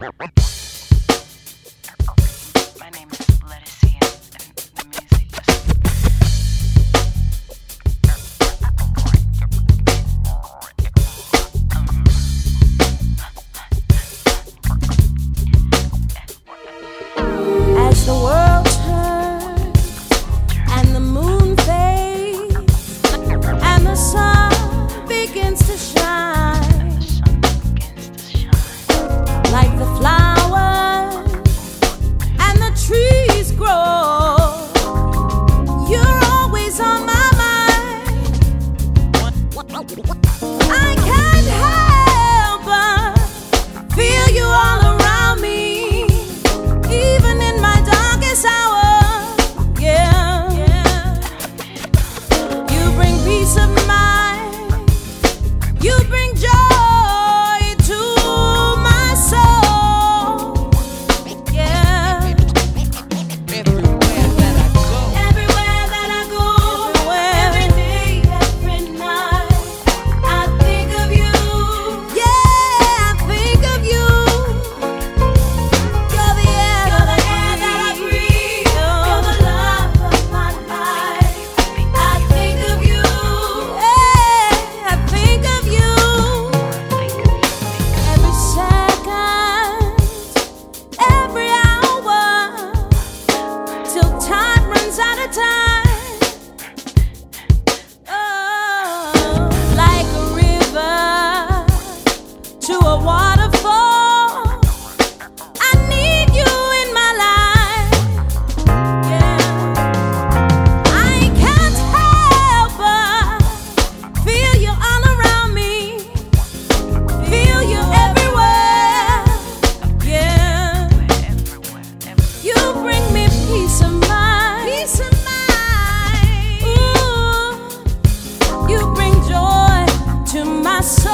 My name is Lettucey, and the music As the world turns and the moon fades and the sun begins to shine, like the flowers and the trees grow, you're always on my mind. I can't help but feel you all around me, even in my darkest hour. Yeah, you bring peace of mind, you bring joy to my soul. Yeah, everywhere that I go, every day, every night, I think of you. Yeah, I think of you. You're the air that I breathe. You're the love of my life. I think of you. Yeah, I think of you. Every second, every hour, till time runs out of time. Oh, like a river to a waterfall, I need you in my life. Yeah, I can't help but feel you all around me, feel you everywhere. Yeah, you bring me peace of mind, peace of mind. Ooh, you bring joy to my soul.